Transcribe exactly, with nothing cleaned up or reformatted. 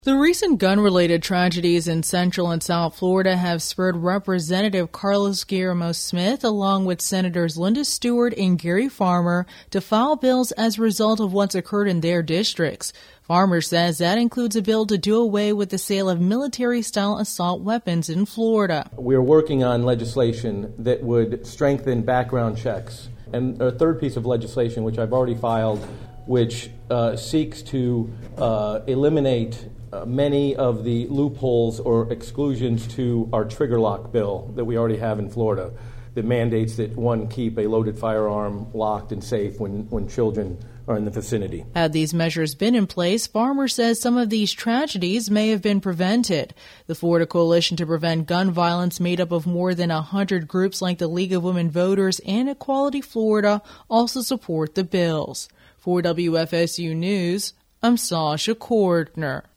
The recent gun-related tragedies in Central and South Florida have spurred Representative Carlos Guillermo Smith, along with Senators Linda Stewart and Gary Farmer, to file bills as a result of what's occurred in their districts. Farmer says that includes a bill to do away with the sale of military-style assault weapons in Florida. We're working on legislation that would strengthen background checks. And a third piece of legislation, which I've already filed, which uh, seeks to uh, eliminate Uh, many of the loopholes or exclusions to our trigger lock bill that we already have in Florida that mandates that one keep a loaded firearm locked and safe when, when children are in the vicinity. Had these measures been in place, Farmer says some of these tragedies may have been prevented. The Florida Coalition to Prevent Gun Violence, made up of more than one hundred groups like the League of Women Voters and Equality Florida, also support the bills. For W F S U News, I'm Sasha Cordner.